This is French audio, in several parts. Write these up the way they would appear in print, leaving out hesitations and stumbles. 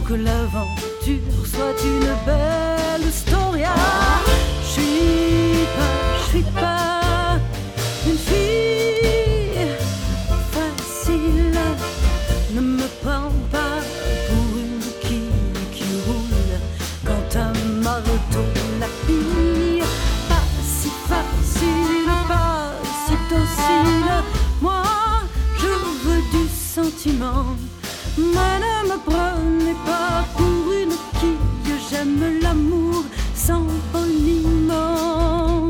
que l'aventure soit une belle storia. Je suis pas une fille facile. Ne me prends pas pour une quille qui roule quand un marteau la pille. Pas si facile, pas si docile. Moi, je veux du sentiment. Mais ne me prenez pas pour une quille. J'aime l'amour sans boniment.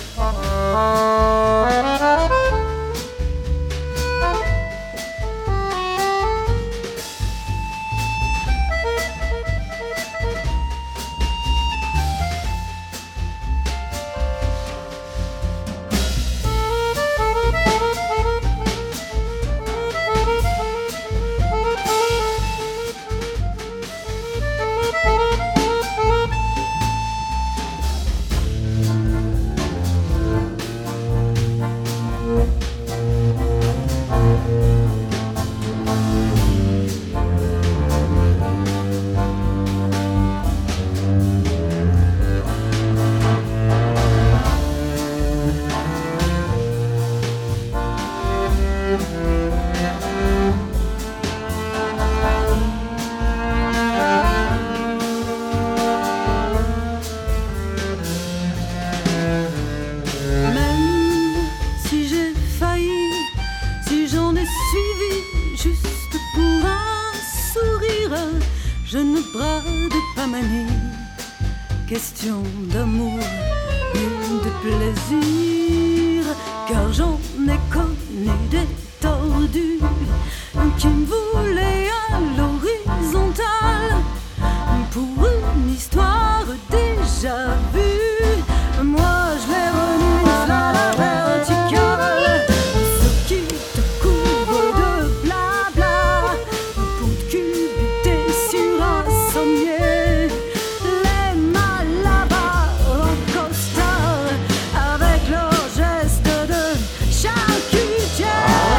Je ne brade pas ma nuit, question d'amour et de plaisir, car j'en ai connu des tordus qui me voulaient à l'horizontale pour une histoire déjà vue. Moi je les renifle à la verticale, ce qui te couvre de blabla pour te cubuter sur un sommier. Les malabars en costard avec leurs gestes de charcutier.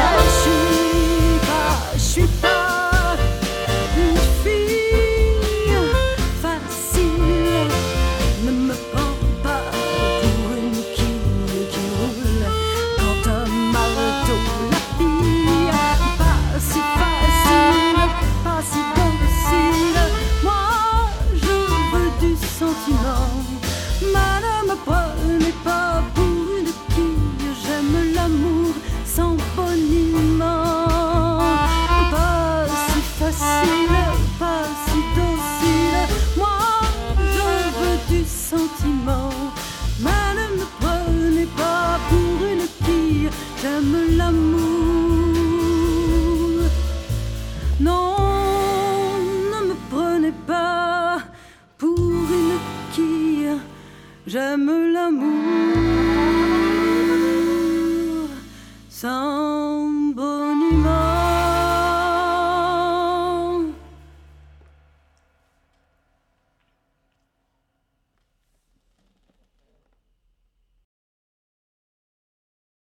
Je suis pas une fille facile. Ne me prends pas pour une quille qui roule quand un marteau la pille. Pas si facile, pas si docile. Moi, je veux du sentiment. Mais ne me prenez pas pour une quille. J'aime l'amour sans boniment. Pas si facile, pas si docile. Moi, je veux du sentiment. Mais ne me prenez pas pour une quille. J'aime l'amour. Non, ne me prenez pas pour une quille. J'aime l'amour sans boniment.